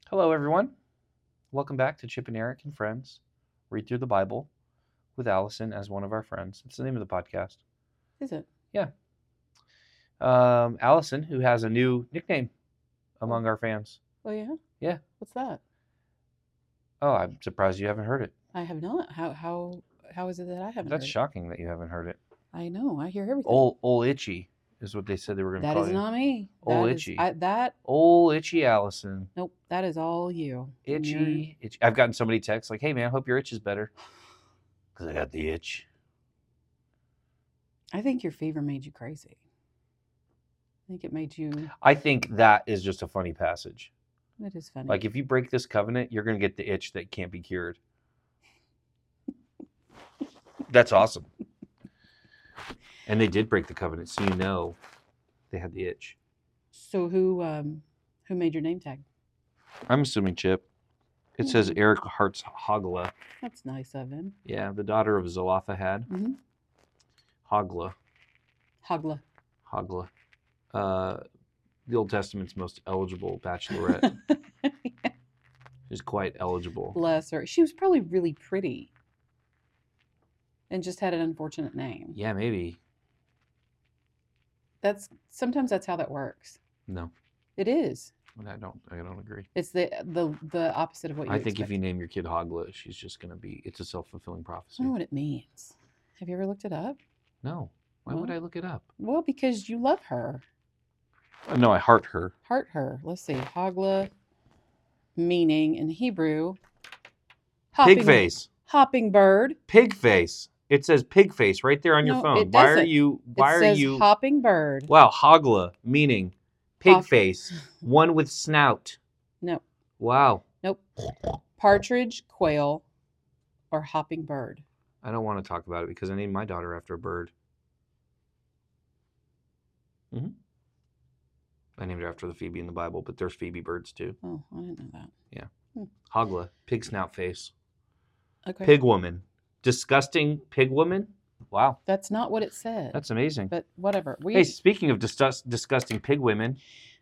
Hello, everyone. Welcome back to Chip and Eric and Friends. Read through the Bible with Allison as one of our friends. It's the name of the podcast. Is it? Yeah. Allison, who has a new nickname among our fans. Oh, yeah? Yeah. What's that? Oh, I'm surprised you haven't heard it. I have not. How is it that I haven't That's heard it? shocking that you haven't heard it. I know. I hear everything. Ol Itchy is what they said they were going to That call is you. not me. Ol That is- Itchy. that Ol Itchy Allison. Nope. That is all you. And Itchy. I've gotten so many texts like, "Hey man, I hope your itch is better." Because I got the itch. I think your fever made you crazy. I think it made you. I think that is just a funny passage. It is funny. Like if you break this covenant, you're going to get the itch that can't be cured. That's awesome. And they did break the covenant, so you know they had the itch. So who made your name tag? I'm assuming Chip. It says Eric Hartz Hogla. That's nice of him. Yeah, the daughter of Zelophehad. Mm-hmm. Hogla. Hogla. The Old Testament's most eligible bachelorette. She's quite eligible. Bless her. She was probably really pretty. And just had an unfortunate name. Yeah, maybe. Sometimes that's how that works. No. It is. I don't agree. It's the opposite of what you I think expect. if you name your kid Hogla, she's just going to be, it's a self-fulfilling I prophecy. don't know what it means. Have you ever looked it up? No. Why would I look it up? Well, because you love her. No, I heart her. Heart her. Let's see. Hogla, meaning in Hebrew. Pig face. Hopping bird. Pig face. It says pig face right there on your No, phone. it Why are doesn't. you? It says hopping bird. Wow, Hogla, meaning pig Hop- face, one with snout. No. Wow. Nope. Partridge, quail, or hopping bird. I don't want to talk about it because I named my daughter after a bird. I named her after the Phoebe in the Bible, but there's Phoebe birds too. Oh, I didn't know that. Yeah. Hogla, pig snout face. Okay. Pig woman. Disgusting pig woman? Wow. That's not what it said. That's amazing. But whatever. Hey, speaking of disgusting pig women.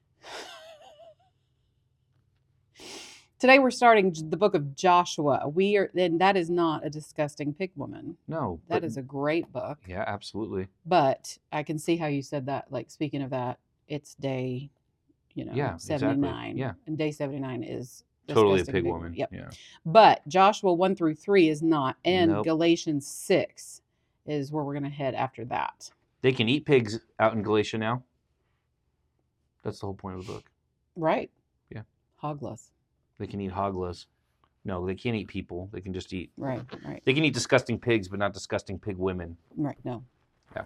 Today we're starting the book of Joshua. And that is not a disgusting pig woman. No. That is a great book. Yeah, absolutely. But I can see how you said that. Like, speaking of that, it's day, 79. Exactly. Yeah. And day 79 is Totally a pig woman. Yep. Yeah. But Joshua 1-3 is not. And Nope. Galatians 6 is where we're going to head after that. They can eat pigs out in Galatia now. That's the whole point of the book. Right. Yeah. Hoglas. They can eat hoglas. No, they can't eat people. They can just eat. Right. They can eat disgusting pigs, but not disgusting pig women. Right. No. Yeah.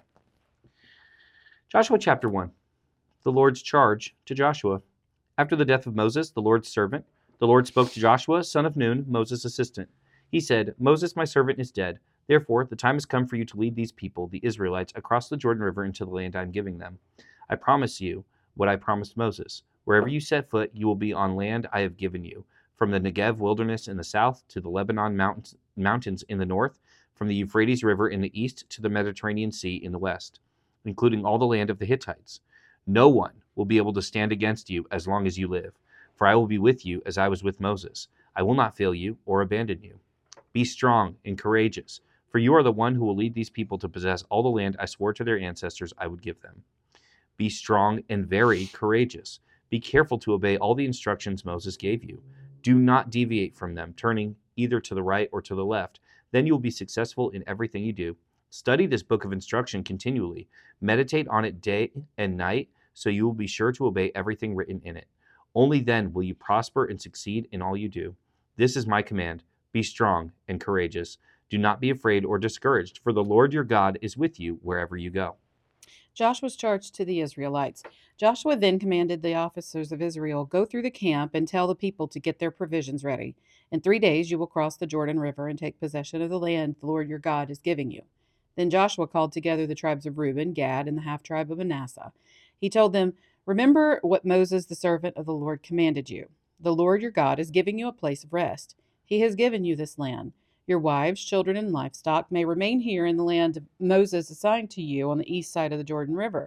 Joshua chapter 1. The Lord's charge to Joshua. After the death of Moses, the Lord's servant, the Lord spoke to Joshua, son of Nun, Moses' assistant. He said, Moses, my servant, is dead. Therefore, the time has come for you to lead these people, the Israelites, across the Jordan River into the land I am giving them. I promise you what I promised Moses. Wherever you set foot, you will be on land I have given you, from the Negev wilderness in the south to the Lebanon mountains in the north, from the Euphrates River in the east to the Mediterranean Sea in the west, including all the land of the Hittites. No one will be able to stand against you as long as you live, for I will be with you as I was with Moses. I will not fail you or abandon you. Be strong and courageous, for you are the one who will lead these people to possess all the land I swore to their ancestors I would give them. Be strong and very courageous. Be careful to obey all the instructions Moses gave you. Do not deviate from them, turning either to the right or to the left. Then you will be successful in everything you do. Study this book of instruction continually. Meditate on it day and night, so you will be sure to obey everything written in it. Only then will you prosper and succeed in all you do. This is my command. Be strong and courageous. Do not be afraid or discouraged, for the Lord your God is with you wherever you go. Joshua's charge to the Israelites. Joshua then commanded the officers of Israel, go through the camp and tell the people to get their provisions ready. In 3 days you will cross the Jordan River and take possession of the land the Lord your God is giving you. Then Joshua called together the tribes of Reuben, Gad, and the half-tribe of Manasseh. He told them, remember what Moses, the servant of the Lord, commanded you. The Lord your God is giving you a place of rest. He has given you this land. Your wives, children, and livestock may remain here in the land Moses assigned to you on the east side of the Jordan River,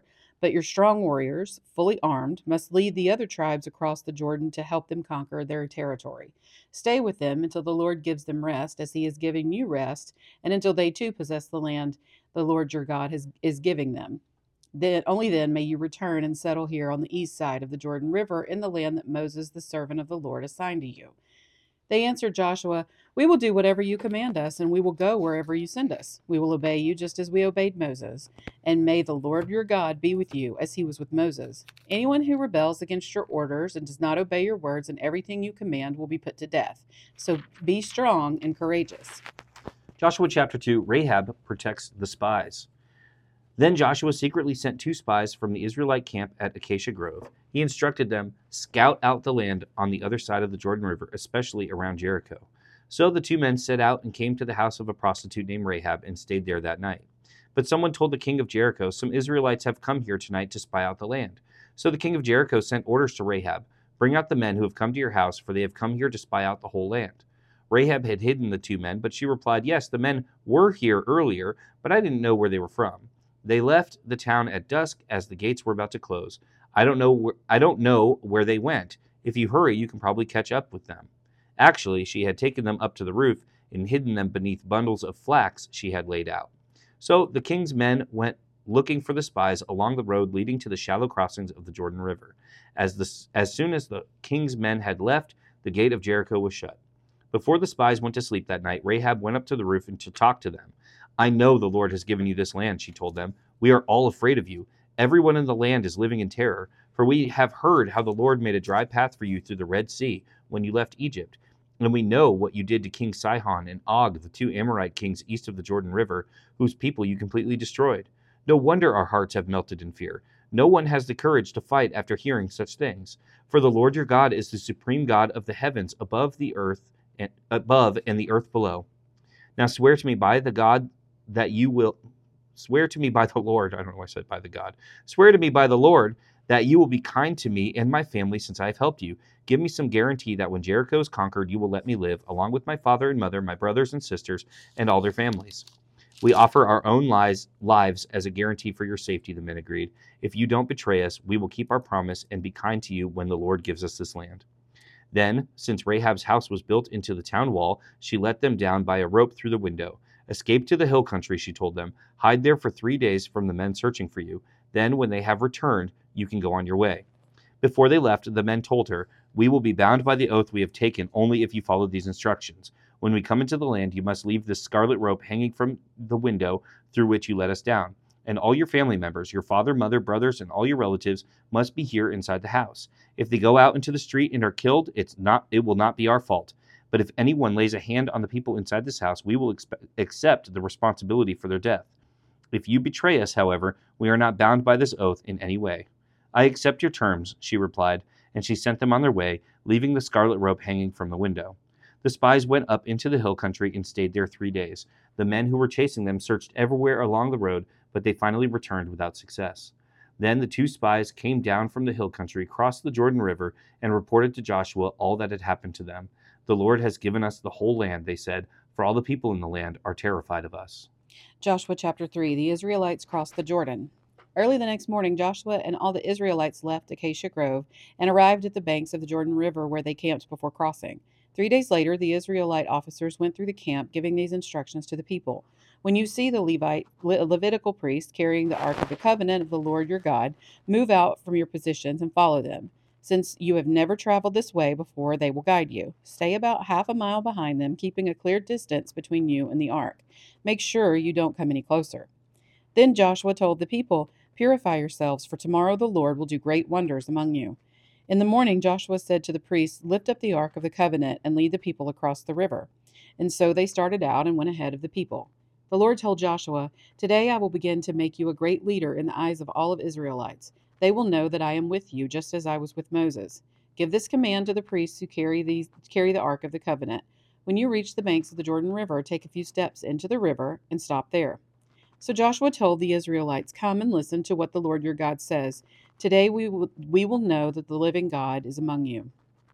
But your strong warriors, fully armed, must lead the other tribes across the Jordan to help them conquer their territory. Stay with them until the Lord gives them rest, as he is giving you rest, and until they too possess the land the Lord your God is giving them. Then only then may you return and settle here on the east side of the Jordan River in the land that Moses, the servant of the Lord, assigned to you. They answered Joshua, "We will do whatever you command us, and we will go wherever you send us. We will obey you just as we obeyed Moses. And may the Lord your God be with you as he was with Moses. Anyone who rebels against your orders and does not obey your words and everything you command will be put to death. So be strong and courageous." Joshua chapter 2, Rahab protects the spies. Then Joshua secretly sent 2 spies from the Israelite camp at Acacia Grove. He instructed them, "Scout out the land on the other side of the Jordan River, especially around Jericho." So the 2 men set out and came to the house of a prostitute named Rahab and stayed there that night. But someone told the king of Jericho, "Some Israelites have come here tonight to spy out the land." So the king of Jericho sent orders to Rahab, "Bring out the men who have come to your house, for they have come here to spy out the whole land." Rahab had hidden the 2 men, but she replied, "Yes, the men were here earlier, but I didn't know where they were from. They left the town at dusk as the gates were about to close. I don't know where they went. If you hurry, you can probably catch up with them." Actually, she had taken them up to the roof and hidden them beneath bundles of flax she had laid out. So the king's men went looking for the spies along the road leading to the shallow crossings of the Jordan River. As soon as the king's men had left, the gate of Jericho was shut. Before the spies went to sleep that night, Rahab went up to the roof and to talk to them. "I know the Lord has given you this land," she told them. "We are all afraid of you. Everyone in the land is living in terror, for we have heard how the Lord made a dry path for you through the Red Sea when you left Egypt. And we know what you did to King Sihon and Og, the 2 Amorite kings east of the Jordan River, whose people you completely destroyed. No wonder our hearts have melted in fear. No one has the courage to fight after hearing such things. For the Lord your God is the supreme God of the heavens above and the earth below. Now swear to me by the God that you will swear to me by the Lord. I don't know why I said by the God. Swear to me by the Lord that you will be kind to me and my family since I have helped you. Give me some guarantee that when Jericho is conquered, you will let me live, along with my father and mother, my brothers and sisters, and all their families." "We offer our own lives as a guarantee for your safety," the men agreed. "If you don't betray us, we will keep our promise and be kind to you when the Lord gives us this land." Then, since Rahab's house was built into the town wall, she let them down by a rope through the window. "Escape to the hill country," she told them. "Hide there for 3 days from the men searching for you. Then, when they have returned, you can go on your way." Before they left, the men told her, "We will be bound by the oath we have taken only if you follow these instructions. When we come into the land, you must leave this scarlet rope hanging from the window through which you let us down. And all your family members, your father, mother, brothers, and all your relatives must be here inside the house. If they go out into the street and are killed, it will not be our fault. But if anyone lays a hand on the people inside this house, we will accept the responsibility for their death. If you betray us, however, we are not bound by this oath in any way." "I accept your terms," she replied, and she sent them on their way, leaving the scarlet rope hanging from the window. The spies went up into the hill country and stayed there 3 days. The men who were chasing them searched everywhere along the road, but they finally returned without success. Then the 2 spies came down from the hill country, crossed the Jordan River, and reported to Joshua all that had happened to them. "The Lord has given us the whole land," they said, "for all the people in the land are terrified of us." Joshua chapter 3. The Israelites crossed the Jordan. Early the next morning, Joshua and all the Israelites left Acacia Grove and arrived at the banks of the Jordan River where they camped before crossing. 3 days later, the Israelite officers went through the camp, giving these instructions to the people. "When you see the Levitical priests carrying the Ark of the Covenant of the Lord your God, move out from your positions and follow them. Since you have never traveled this way before, they will guide you. Stay about half a mile behind them, keeping a clear distance between you and the ark. Make sure you don't come any closer." Then Joshua told the people, "Purify yourselves, for tomorrow the Lord will do great wonders among you." In the morning, Joshua said to the priests, "Lift up the Ark of the Covenant and lead the people across the river." And so they started out and went ahead of the people. The Lord told Joshua, "Today I will begin to make you a great leader in the eyes of all of Israelites. They will know that I am with you, just as I was with Moses. Give this command to the priests who carry the Ark of the Covenant. When you reach the banks of the Jordan River, take a few steps into the river and stop there." So Joshua told the Israelites, "Come and listen to what the Lord your God says. Today we will know that the living God is among you.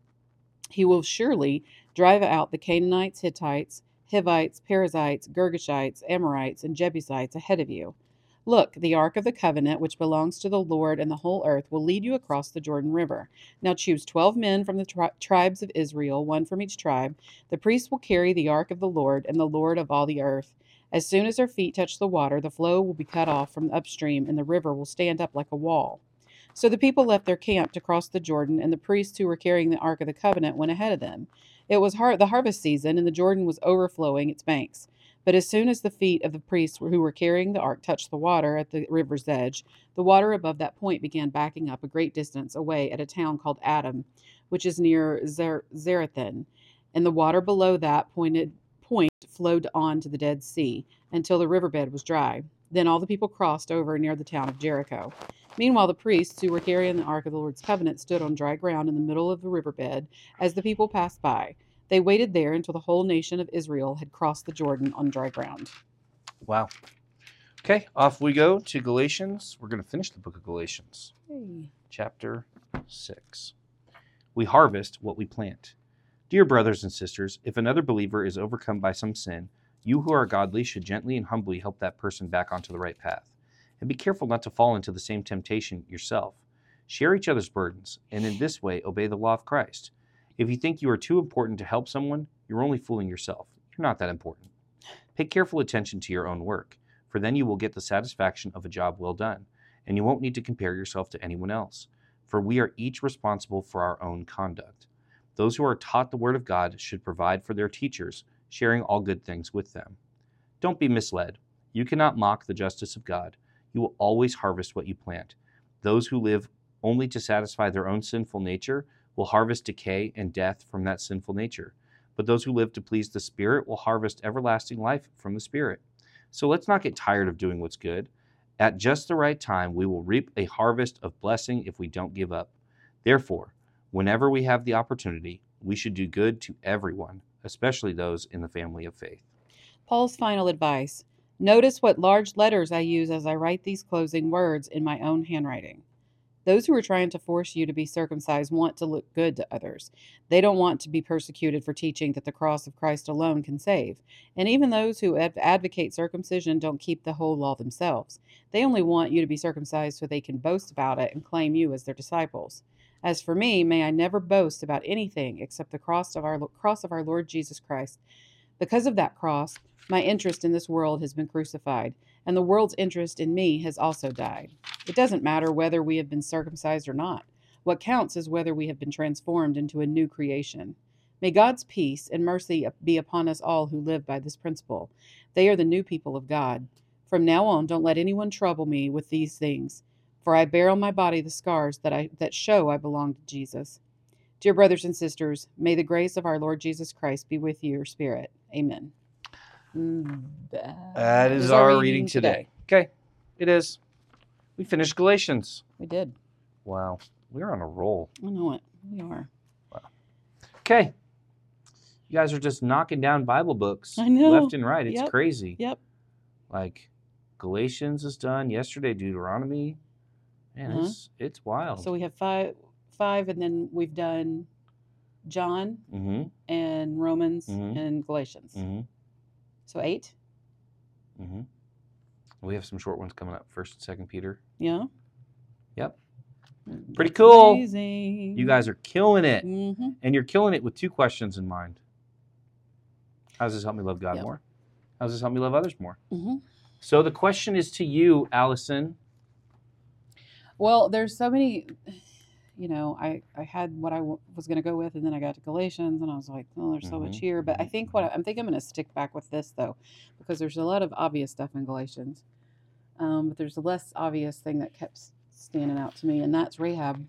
He will surely drive out the Canaanites, Hittites, Hivites, Perizzites, Girgashites, Amorites, and Jebusites ahead of you. Look, the ark of the covenant, which belongs to the Lord and the whole earth, will lead you across the Jordan River. Now choose 12 men from the tribes of Israel, one from each tribe. The priests will carry the ark of the Lord and the Lord of all the earth. As soon as their feet touch the water, the flow will be cut off from upstream, and the river will stand up like a wall. So the people left their camp to cross the Jordan, and the priests who were carrying the ark of the covenant went ahead of them. It was the harvest season, and the Jordan was overflowing its banks. But as soon as the feet of the priests who were carrying the ark touched the water at the river's edge, the water above that point began backing up a great distance away at a town called Adam, which is near Zarethan, and the water below that point flowed on to the Dead Sea until the riverbed was dry. Then all the people crossed over near the town of Jericho. Meanwhile, the priests who were carrying the ark of the Lord's covenant stood on dry ground in the middle of the riverbed as the people passed by. They waited there until the whole nation of Israel had crossed the Jordan on dry ground. Wow. Okay, off we go to Galatians. We're going to finish the book of Galatians, chapter 6. We harvest what we plant. Dear brothers and sisters, if another believer is overcome by some sin, you who are godly should gently and humbly help that person back onto the right path. And be careful not to fall into the same temptation yourself. Share each other's burdens, and in this way obey the law of Christ. If you think you are too important to help someone, you're only fooling yourself. You're not that important. Pay careful attention to your own work, for then you will get the satisfaction of a job well done, and you won't need to compare yourself to anyone else, for we are each responsible for our own conduct. Those who are taught the word of God should provide for their teachers, sharing all good things with them. Don't be misled. You cannot mock the justice of God. You will always harvest what you plant. Those who live only to satisfy their own sinful nature will harvest decay and death from that sinful nature. But those who live to please the Spirit will harvest everlasting life from the Spirit. So let's not get tired of doing what's good. At just the right time, we will reap a harvest of blessing if we don't give up. Therefore, whenever we have the opportunity, we should do good to everyone, especially those in the family of faith. Paul's final advice. Notice what large letters I use as I write these closing words in my own handwriting. Those who are trying to force you to be circumcised want to look good to others. They don't want to be persecuted for teaching that the cross of Christ alone can save. And even those who advocate circumcision don't keep the whole law themselves. They only want you to be circumcised so they can boast about it and claim you as their disciples. As for me, may I never boast about anything except the cross of our Lord Jesus Christ. Because of that cross, my interest in this world has been crucified, and the world's interest in me has also died. It doesn't matter whether we have been circumcised or not. What counts is whether we have been transformed into a new creation. May God's peace and mercy be upon us all who live by this principle. They are the new people of God. From now on, don't let anyone trouble me with these things, for I bear on my body the scars that show I belong to Jesus. Dear brothers and sisters, may the grace of our Lord Jesus Christ be with your spirit. Amen. That is our reading today. Okay, it is. We finished Galatians. We did. Wow, we're on a roll. I know it. We are. Wow. Okay. You guys are just knocking down Bible books I know. left and right. It's Yep. crazy. Yep. Like Galatians is done. Yesterday, Deuteronomy. Man, it's wild. So we have five, and then we've done John and Romans and Galatians. So 8. We have some short ones coming up. 1st and 2nd Peter. Yeah. Yep. Pretty cool. Amazing. You guys are killing it. And you're killing it with 2 questions in mind. How does this help me love God more? How does this help me love others more? So the question is to you, Allison. Well, there's so many, I had what I was going to go with, and then I got to Galatians, and I was like, oh, there's so much here. But I think I'm going to stick back with this, though, because there's a lot of obvious stuff in Galatians. But there's a less obvious thing that kept standing out to me, and that's Rahab.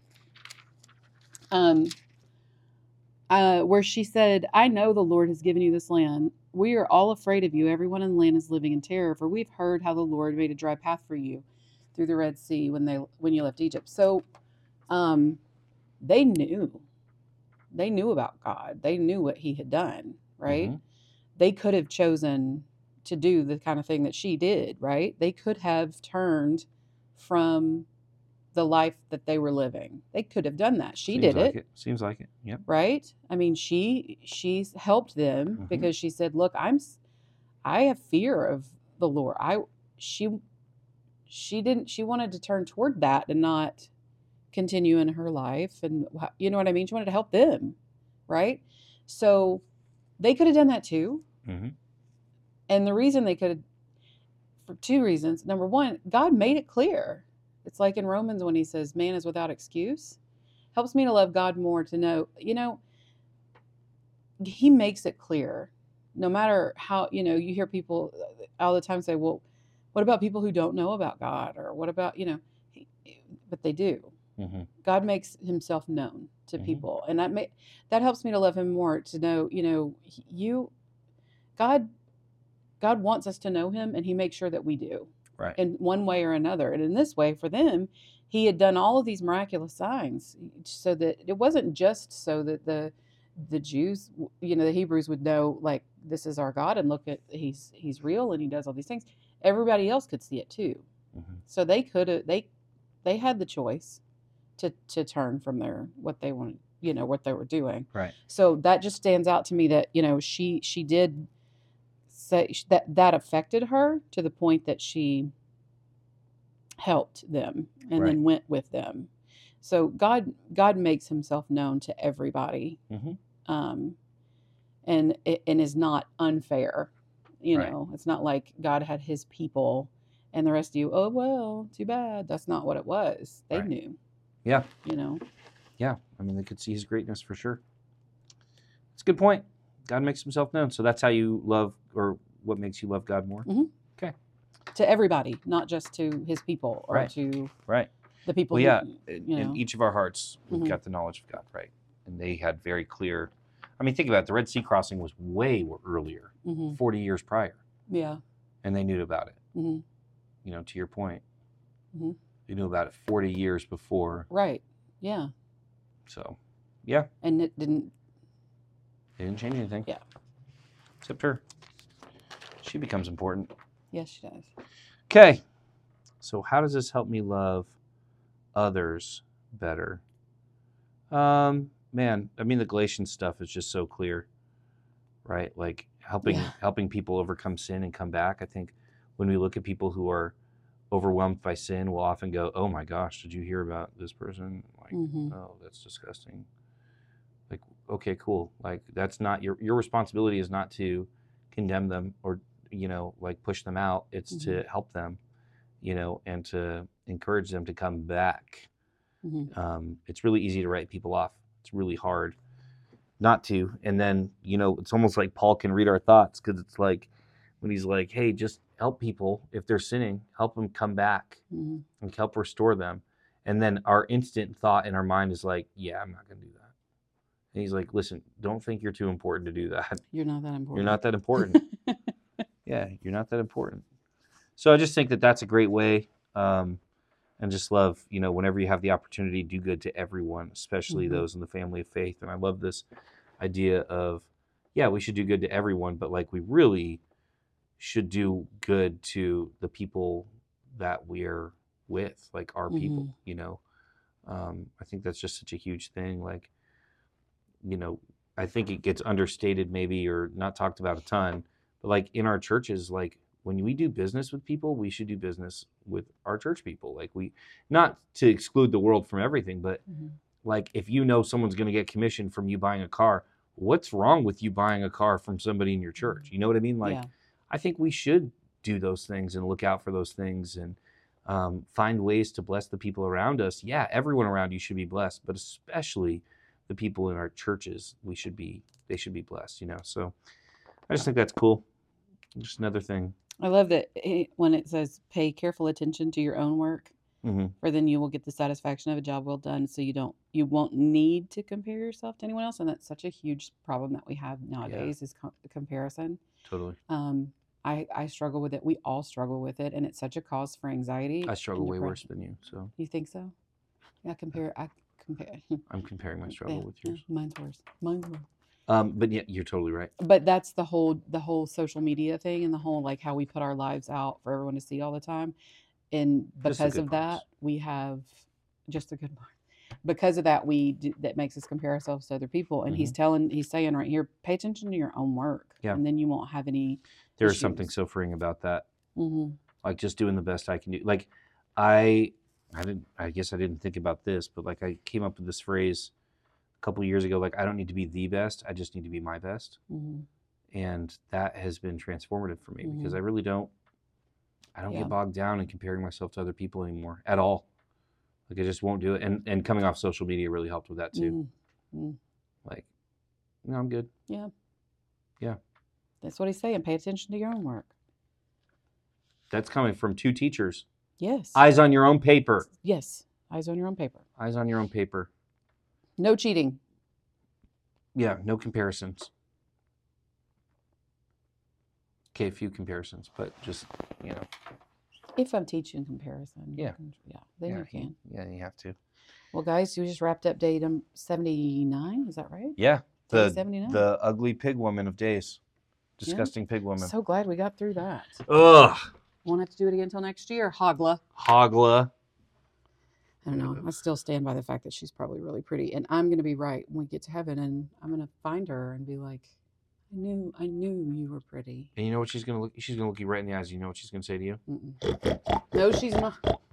Where she said, I know the Lord has given you this land. We are all afraid of you. Everyone in the land is living in terror, for we've heard how the Lord made a dry path for you through the Red Sea when you left Egypt. So they knew about God. They knew what he had done, right? They could have chosen to do the kind of thing that she did, right? They could have turned from the life that they were living. They could have done that. She did it. Seems like it. Yep. Right? I mean, she's helped them because she said, "Look, I have fear of the Lord." she didn't. She wanted to turn toward that and not continue in her life, and you know what I mean. She wanted to help them, right? So they could have done that too. Mm-hmm. And the reason they could, for two reasons. Number one, God made it clear. It's like in Romans when he says, "Man is without excuse." Helps me to love God more to know, he makes it clear. No matter how, you hear people all the time say, well, what about people who don't know about God? Or what about, but they do. Mm-hmm. God makes himself known to Mhm. people. And that helps me to love him more, to know, God wants us to know him, and he makes sure that we do. Right. In one way or another. And in this way, for them, he had done all of these miraculous signs so that it wasn't just so that the Jews, the Hebrews would know, like, this is our God, and look at, he's real, and he does all these things. Everybody else could see it too. Mm-hmm. So they could have, they had the choice to turn from what they wanted, what they were doing. Right. So that just stands out to me that, she did say that affected her to the point that she helped them and Right. then went with them. So God makes himself known to everybody, Mm-hmm. and is not unfair. Right. It's not like God had his people and the rest of you, oh well, too bad. That's not what it was. They Right. knew. Yeah. Yeah. I mean, they could see his greatness for sure. It's a good point. God makes himself known. So that's how you love, or what makes you love God more? Mm-hmm. Okay. To everybody, not just to his people or Right. to Right. the people Well, who, in each of our hearts, we've Mhm. got the knowledge of God, right? And they had very clear. I mean, think about it. The Red Sea crossing was way earlier, Mhm. 40 years prior, Yeah. and they knew about it. Mhm. To your point, Mhm. they knew about it 40 years before. Right. Yeah. So, yeah, And it didn't. they didn't change anything. Yeah. Except her. She becomes important. Yes, she does. Okay. So how does this help me love others better? Man, I mean, the Galatians stuff is just so clear, right? Like helping people overcome sin and come back. I think when we look at people who are overwhelmed by sin, we'll often go, "Oh my gosh, did you hear about this person?" Like, Mhm. "Oh, that's disgusting." Like, okay, cool. Like, that's not your responsibility is not to condemn them or like push them out. It's to help them, and to encourage them to come back. Mhm. It's really easy to write people off. It's really hard not to. And then, it's almost like Paul can read our thoughts, because it's like when he's like, hey, just help people if they're sinning, help them come back Mhm. and help restore them. And then our instant thought in our mind is like, yeah, I'm not going to do that. And he's like, listen, don't think you're too important to do that. You're not that important. You're not that important. Yeah, you're not that important. So I just think that that's a great way. And just love, whenever you have the opportunity, do good to everyone, especially Mhm. those in the family of faith. And I love this idea of, yeah, we should do good to everyone, but like we really should do good to the people that we're with, like our people, I think that's just such a huge thing. Like, I think it gets understated maybe, or not talked about a ton, but like in our churches, like when we do business with people, we should do business with our church people. Like not to exclude the world from everything, but Mhm. like if someone's going to get commission from you buying a car, what's wrong with you buying a car from somebody in your church? You know what I mean? Like, Yeah. I think we should do those things and look out for those things and find ways to bless the people around us. Yeah, everyone around you should be blessed, but especially the people in our churches, they should be blessed, So I just think that's cool. Just another thing. I love that when it says pay careful attention to your own work, Mm-hmm. for then you will get the satisfaction of a job well done. So you won't need to compare yourself to anyone else. And that's such a huge problem that we have nowadays, is comparison. Totally. I struggle with it. We all struggle with it. And it's such a cause for anxiety. I struggle and way worse depression. than you, so. You think so? Yeah, compare. I'm comparing my struggle Yeah, with yours. mine's worse. Mine's worse. But yeah, you're totally right. But that's the whole social media thing, and the whole, like, how we put our lives out for everyone to see all the time. And Just the because good of parts. that, we have just a good part. Because of that, that makes us compare ourselves to other people. And he's saying right here, pay attention to your own work. Yeah. And then you won't have any There's issues. something so freeing about that. Mm-hmm. Like just doing the best I can do. Like I guess I didn't think about this, but like I came up with this phrase a couple years ago, like I don't need to be the best, I just need to be my best. Mhm. And that has been transformative for me because Mhm. I really don't Yeah. get bogged down in comparing myself to other people anymore at all. Like I just won't do it. And coming off social media really helped with that too. Mm. Like, no, I'm good. Yeah. Yeah. That's what he's saying. Pay attention to your own work. That's coming from 2 teachers. Yes. Eyes on your own paper. Yes. Eyes on your own paper. Eyes on your own paper. No cheating. Yeah, no comparisons. Okay, a few comparisons, but just, you know. If I'm teaching comparison. Yeah. Then yeah, you can. Yeah, you have to. Well, guys, you just wrapped up day 79. Is that right? Yeah. Day 79. The ugly pig woman of days. Disgusting pig woman. So glad we got through that. Ugh. Won't have to do it again until next year. Hogla. Hogla. I don't know. I still stand by the fact that she's probably really pretty. And I'm going to be right when we get to heaven. And I'm going to find her and be like, I knew you were pretty. And you know what she's gonna look? She's gonna look you right in the eyes. You know what she's gonna say to you? Mm-mm. No, she's not.